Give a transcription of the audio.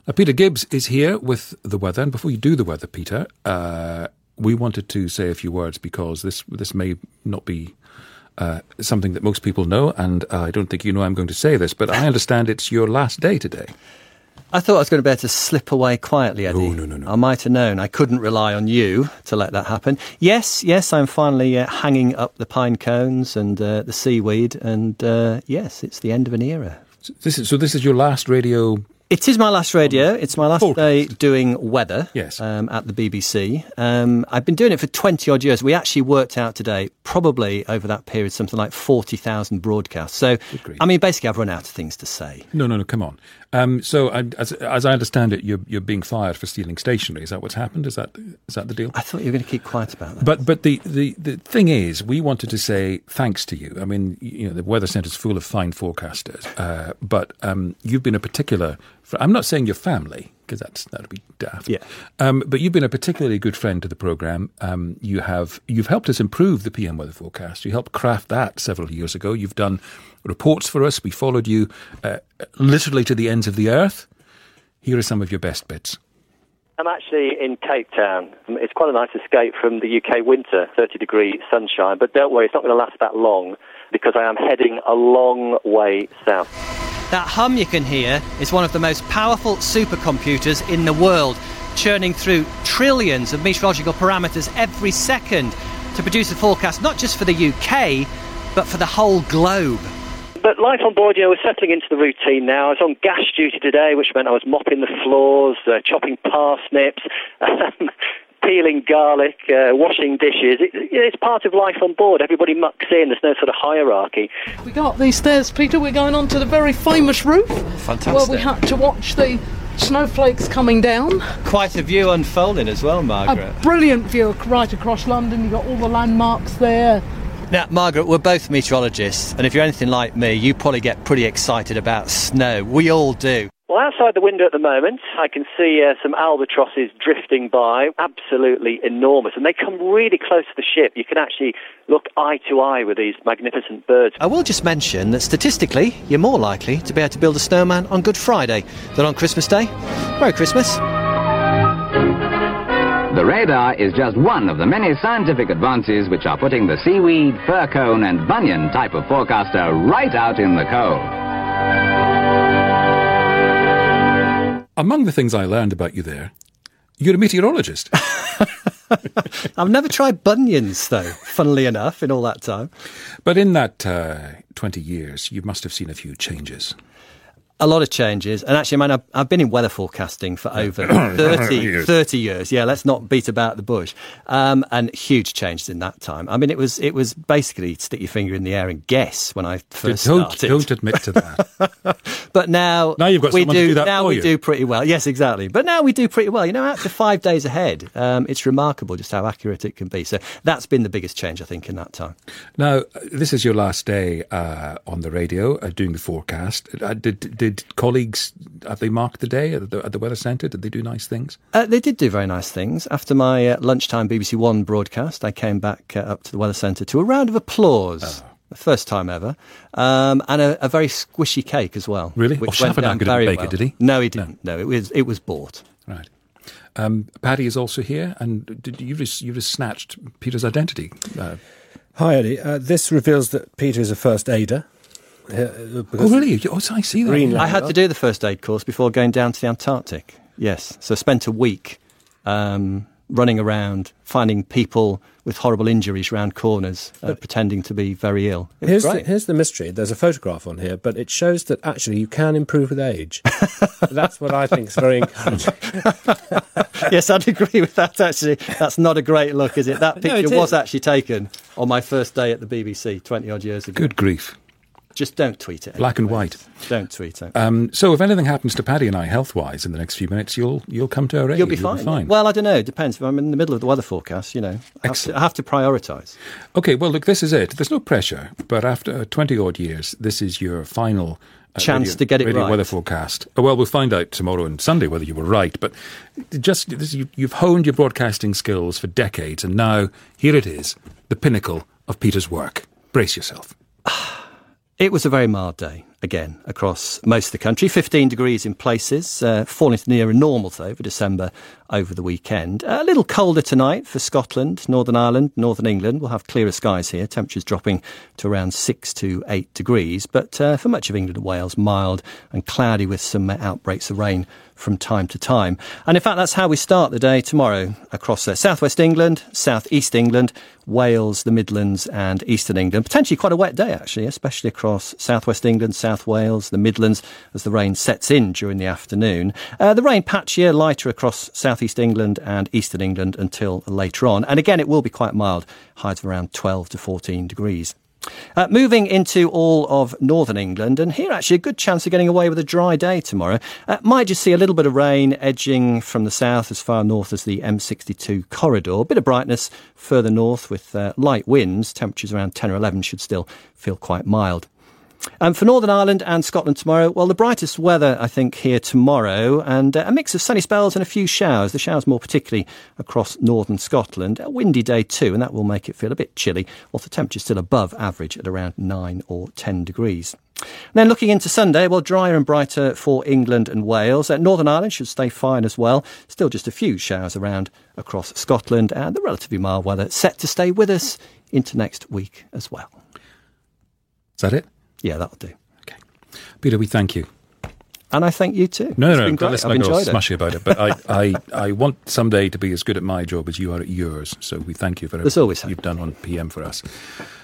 Peter Gibbs is here with the weather. And before you do the weather, Peter, we wanted to say a few words because this may not be something that most people know, and I don't think you know I'm going to say this, but I understand it's your last day today. I thought I was going to be able to slip away quietly, Eddie. Oh, no. I might have known. I couldn't rely on you to let that happen. Yes, I'm finally hanging up the pine cones and the seaweed, and yes, it's the end of an era. So this is your last radio... It is my last radio. It's my last day doing weather at the BBC. I've been doing it for 20-odd years. We actually worked out today, probably over that period, something like 40,000 broadcasts. So, I mean, basically, I've run out of things to say. No, come on. As I understand it, you're being fired for stealing stationery. Is that what's happened? Is that the deal? I thought you were going to keep quiet about that. But the thing is, we wanted to say thanks to you. I mean, the Weather Centre's full of fine forecasters, but you've been a particular... I'm not saying your family, because that'd be daft. Yeah. But you've been a particularly good friend to the programme. You've helped us improve the PM weather forecast. You helped craft that several years ago. You've done reports for us. We followed you literally to the ends of the earth. Here are some of your best bits. I'm actually in Cape Town. It's quite a nice escape from the UK winter, 30-degree sunshine. But don't worry, it's not going to last that long because I am heading a long way south. That hum you can hear is one of the most powerful supercomputers in the world, churning through trillions of meteorological parameters every second to produce a forecast not just for the UK, but for the whole globe. But life on board, we're settling into the routine now. I was on gas duty today, which meant I was mopping the floors, chopping parsnips, peeling garlic, washing dishes. It's part of life on board. Everybody mucks in. There's no sort of hierarchy. We got up these stairs, Peter. We're going on to the very famous roof. Fantastic. Where we had to watch the snowflakes coming down. Quite a view unfolding as well, Margaret. A brilliant view right across London. You've got all the landmarks there. Now, Margaret, we're both meteorologists, and if you're anything like me, you probably get pretty excited about snow. We all do. Well, outside the window at the moment, I can see some albatrosses drifting by, absolutely enormous, and they come really close to the ship. You can actually look eye to eye with these magnificent birds. I will just mention that statistically, you're more likely to be able to build a snowman on Good Friday than on Christmas Day. Merry Christmas. The radar is just one of the many scientific advances which are putting the seaweed, fir cone and banyan type of forecaster right out in the cold. Among the things I learned about you there, you're a meteorologist. I've never tried bunions, though, funnily enough, in all that time. But in that 20 years, you must have seen a few changes. A lot of changes. And actually, man, I've been in weather forecasting for over 30 years. Yeah, let's not beat about the bush. And huge changes in that time. I mean, it was basically stick your finger in the air and guess when I first started. Don't admit to that. But now you've got someone to do that now for we you. do pretty well. Yes, exactly. But now we do pretty well. After 5 days ahead, it's remarkable just how accurate it can be. So that's been the biggest change, I think, in that time. Now, this is your last day on the radio doing the forecast. Did colleagues, have they marked the day at the Weather Centre? Did they do nice things? They did do very nice things. After my lunchtime BBC One broadcast, I came back up to the Weather Centre to a round of applause. The first time ever. And a very squishy cake as well. Really? Which went down didn't bake well. it, did he? No, he didn't. No, it was bought. Right. Paddy is also here, and you just snatched Peter's identity. Hi, Eddie. This reveals that Peter is a first aider. Oh, really? Oh, I see that. I had to do the first aid course before going down to the Antarctic. Yes. So I spent a week running around, finding people with horrible injuries round corners, pretending to be very ill. Here's the mystery. There's a photograph on here, but it shows that actually you can improve with age. That's what I think is very encouraging. Yes, I'd agree with that, actually. That's not a great look, is it? That picture was actually taken on my first day at the BBC 20-odd years ago. Good grief. Just don't tweet it. Black and white. Don't tweet it. So if anything happens to Paddy and I health-wise in the next few minutes, you'll come to our aid. You'll be fine. Well, I don't know. It depends. If I'm in the middle of the weather forecast, I have to prioritise. OK, well, look, this is it. There's no pressure, but after 20-odd years, this is your final chance to get it radio right. weather forecast. Well, we'll find out tomorrow and Sunday whether you were right, but you've honed your broadcasting skills for decades, and now here it is, the pinnacle of Peter's work. Brace yourself. It was a very mild day. again across most of the country. 15 degrees in places, falling to near a normal though for December over the weekend. A little colder tonight for Scotland, Northern Ireland, Northern England. We'll have clearer skies here, temperatures dropping to around 6 to 8 degrees. But for much of England and Wales, mild and cloudy with some outbreaks of rain from time to time. And in fact, that's how we start the day tomorrow across southwest England, southeast England, Wales, the Midlands and eastern England. Potentially quite a wet day, actually, especially across southwest England, South Wales, the Midlands, as the rain sets in during the afternoon. The rain patchier, lighter across southeast England and eastern England until later on. And again, it will be quite mild, highs of around 12 to 14 degrees. Moving into all of northern England, and here actually a good chance of getting away with a dry day tomorrow. Might just see a little bit of rain edging from the south as far north as the M62 corridor. A bit of brightness further north with light winds. Temperatures around 10 or 11 should still feel quite mild. For Northern Ireland and Scotland tomorrow, well, the brightest weather, I think, here tomorrow, and a mix of sunny spells and a few showers. The showers more particularly across northern Scotland. A windy day too, and that will make it feel a bit chilly, although temperatures still above average at around 9 or 10 degrees. Then looking into Sunday, well, drier and brighter for England and Wales. Northern Ireland should stay fine as well. Still just a few showers around across Scotland, and the relatively mild weather set to stay with us into next week as well. Is that it? Yeah, that'll do. Okay. Peter, we thank you. And I thank you too. No, I've let's not go enjoyed it. smushy about it. But I want someday to be as good at my job as you are at yours. So we thank you for everything There's always hope. you've done on PM for us.